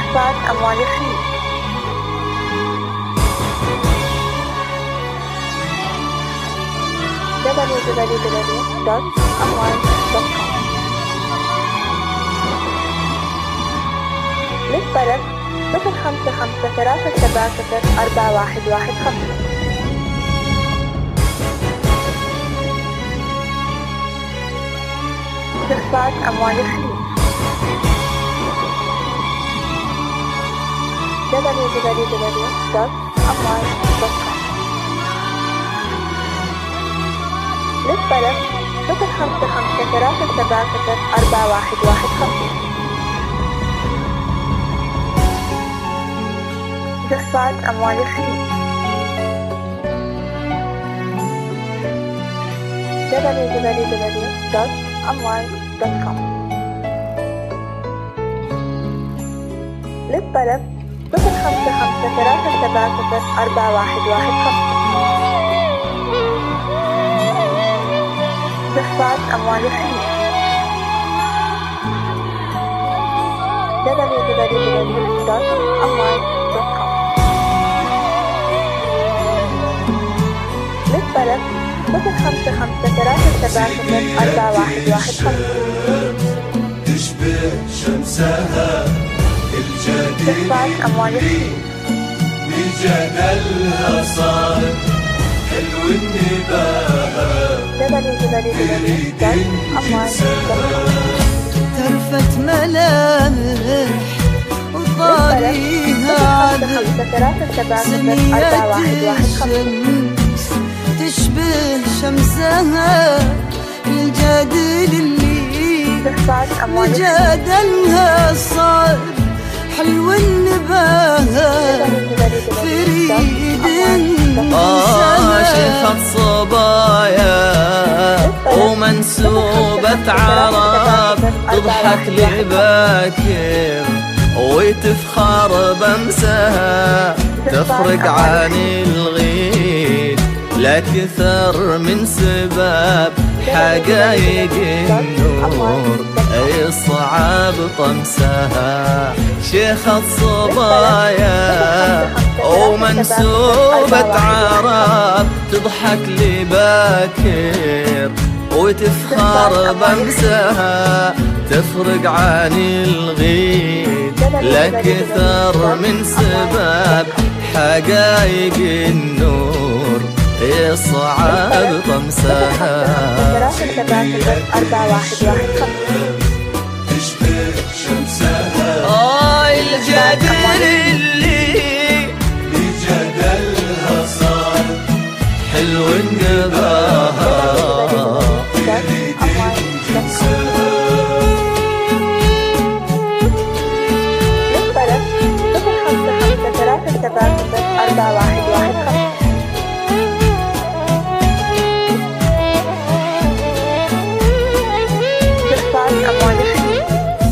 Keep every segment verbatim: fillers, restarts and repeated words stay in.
استخفاف أموال الخليج. دبليو دبليو دبليو دوت أموال دوت كوم. للطلب صفر خمسة خمسة ثلاثة سبعة صفر أربعة واحد واحد خمسة. استخفاف أموال الخليج. دبليو دبليو دبليو دوت أموال دوت كوم. للطلب صفر خمسة خمسة ثلاثة سبعة صفر أربعة واحد واحد خمسة. استخفاف أموال الخليج. دبليو دبليو دبليو دوت أموال دوت كوم. للطلب صفر خمسة خمسة ثلاثة سبعة صفر أربعة واحد واحد خمسة. استخفاف أموال الخليج. دبليو دبليو دبليو دوت أموال دوت كوم. للطلب صفر خمسة خمسة ثلاثة سبعة صفر أربعة واحد واحد خمسة. تشبه شمسها الجديد استخفاف أموال الخليج. بجدلها صار حلو النباهة. دبليو دبليو دبليو دوت أموال دوت كوم. ترفت ملامح وطاريها عذب سمية الشمس تشبه شمسها الجديد اللي وجدلها صار حلو النباهة فريد آه شيخة صبايا ومنسوبة عرب تضحك لباكر وتفخر بمسها تفرق عن الغيد لا كثر من سباب حقايق النور يصعب طمسها. شيخة صبايا ومنسوبة عرب تضحك لباكر وتفخر بمسها تفرق عن الغيد لا كثر من سباب حقايق النور يصعب طمسها. تشبه شمسها آه الجدل اللي بجدلها صار حلو النباهة للطلب صفر خمسة خمسة ثلاثة سبعة صفر أربعة واحد واحد خمسة. استخفاف أموال الخليج.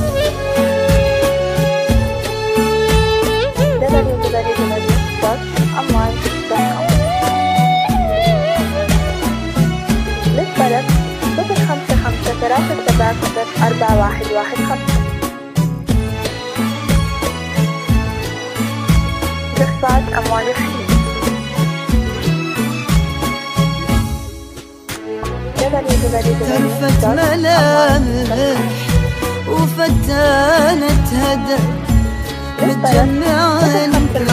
دبليو دبليو دبليو دوت أموال دوت كوم. للطلب صفر خمسة خمسة ثلاثة سبعة صفر أربعة واحد واحد خمسة. استخفاف أموال الخليج. ترفت ملامح وفتانة هدى متجمعين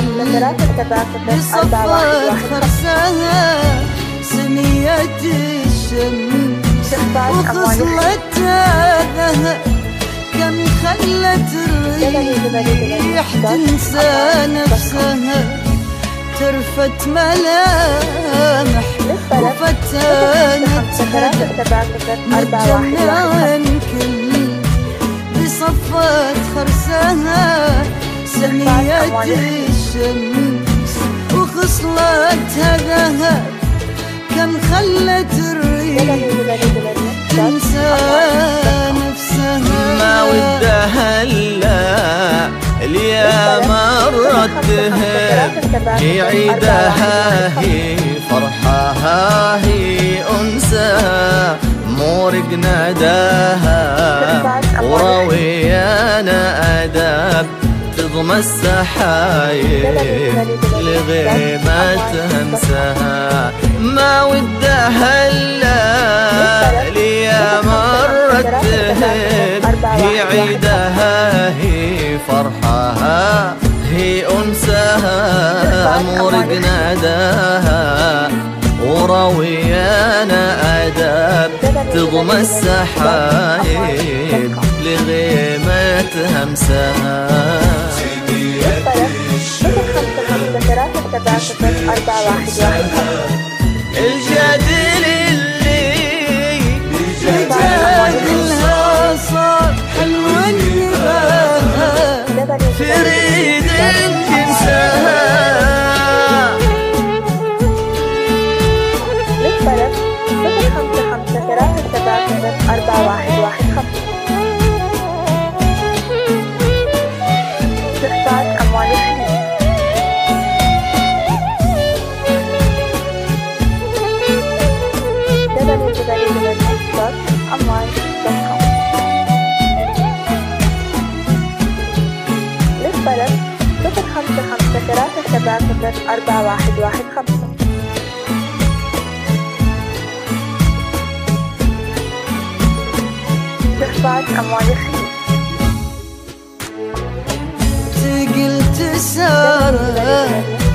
بصفات خرسها سمية الشمس وخصلتها ذهب كم خلت الريح تنسى نفسها. ترفت ملامح وفتانة هدى متجمعين كل بصفات خرسها سمية الشمس وخصلتها ذهب كم خلت الريح تنسى نفسها. ما ودها الا اليا مرت تهب هي عيدها هي فرحها هي انساها مورق ناداها ورويانا اداب تضمى السحايب لغيمة همسها ما ودها الليالي يا مرت تهب هي عيدها هي فرحها هي أنسها مورق ناداها ورويانا أداب تضمى السحايب لغيمة همسها الجدل اللي جدلها صار حلو النباهة فريد جنسها للطلب صفر خمسة خمسة ثلاثة سبعة صفر أربعة واحد واحد خمسة. استخدام أموال الحليب دبليو دبليو دبليو دوت أموال دوت كوم. للطلب صفر خمسة خمسة ثلاثة سبعة صفر أربعة واحد واحد خمسة. استخدام أموال الحليب قلت سارة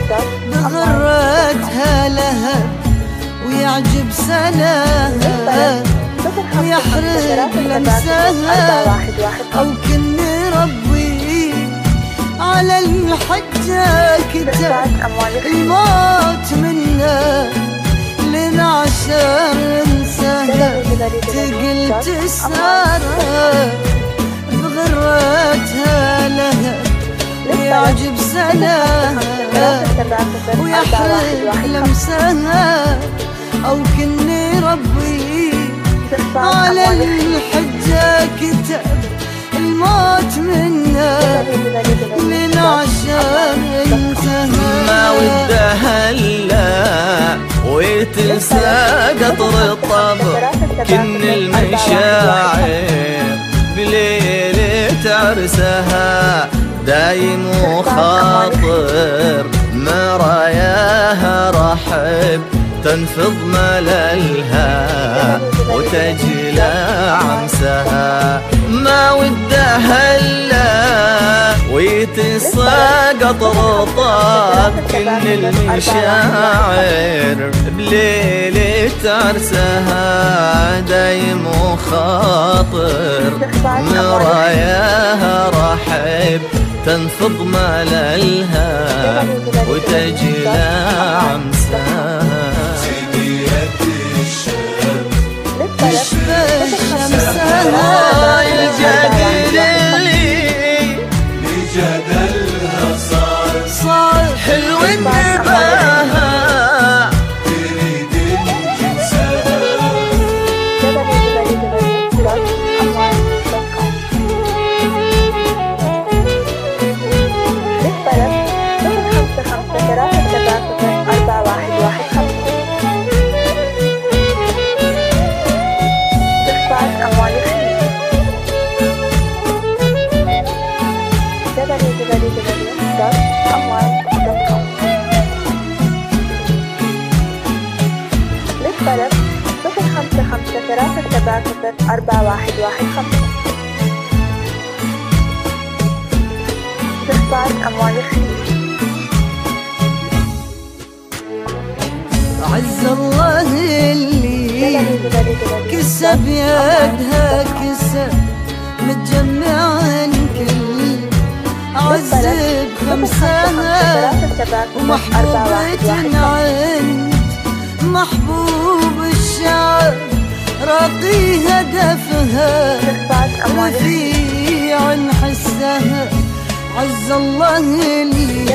بغرتها لها ويعجب سناها ويحرق لمسها أو كني ربي على المحجة كتاب الموت منا لنا عشان انساها. قلت سارة بغرتها لها ويعجب سناها ويحرق لمسها أو كني ربي على الحجة كتاب الموت منا لنا عشان انتهى ما ودها الا ويتنسى قطر الطبر كن المشاعر بليلة عرسها دايم وخاطر مراياها رحب تنفض مللها وتجلى عمسها ما ودها الا ويتنسى قطر طاب كن المشاعر بليلة عرسها دايم وخاطر مراياها رحب تنفض مللها وتجلى عمسها تشبه شمسها الجدل اللي جدلها صار صار حلو النباهة تريد جنسها دبليو دبليو دبليو دوت أموال دوت كوم. للطلب صفر خمسة خمسة ثلاثة سبعة صفر أربعة واحد واحد خمسة. استخدام أموال الحليب دبليو دبليو دبليو دوت أموال دوت كوم. للطلب صفر خمسة خمسة ثلاثة سبعة صفر أربعة واحد واحد خمسة. استخدام أموال الحليب عز الله اللي كسب يدها كسب متجمعن كل عذب خمسها ومحبوبة عند محبوب الشعب راقي هدفها رفيع حسها عز الله اللي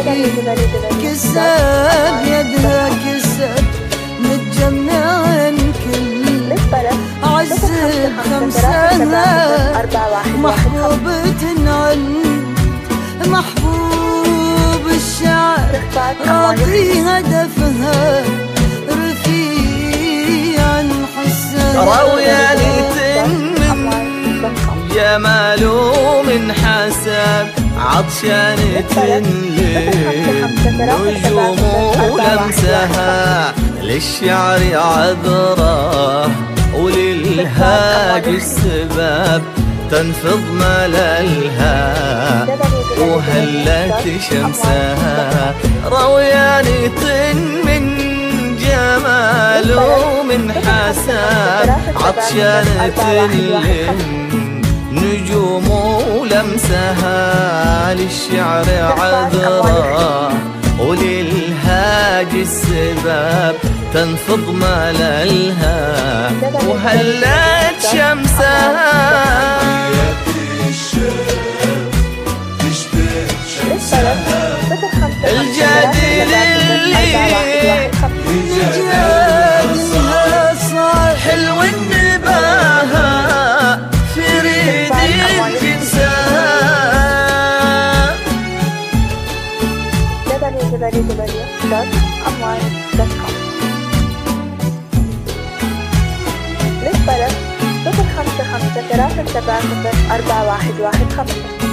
كسب يدها كسب متجمعن كل عذب خمسها محبوبة عند محبوب الشعب راقي هدفها رفيعا حسها راوية لتنم جماله من حسب عطشانة للنجوم ولمسها، للشعر عذرة وللهاج السباب تنفض مللها، وهلت شمسها رويانة من جمال ومن حساب، عطشانة للنجوم ولمسها، للشعر عذرة وللهاج السباب تنفض مللها، وهلت شمسها الجديد اللي جادها صار حلو النباهة في ريد جنسها. دبليو دبليو دبليو دوت أونلاين دوت كوم. للطلب صفر خمسة خمسة ثلاثة سبعة صفر أربعة واحد واحد خمسة.